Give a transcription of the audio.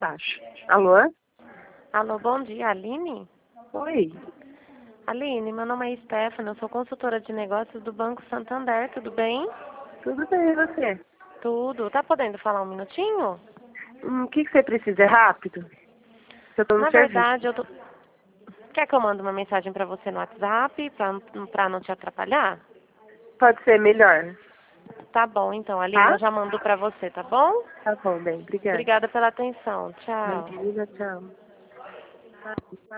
Baixo. Alô? Alô, bom dia, Aline? Oi. Aline, meu nome é Stephanie, eu sou consultora de negócios do Banco Santander, tudo bem? Tudo bem, e você? Tudo. Tá podendo falar um minutinho? O que você precisa? É rápido? Eu tô no Na serviço. verdade, Quer que eu mande uma mensagem pra você no WhatsApp, pra não te atrapalhar? Pode ser melhor. Tá bom, então, Aline, Tá? eu já mando pra você, tá bom? Tá bom, bem. Obrigada. Obrigada pela atenção. Tchau. Imagina, tchau.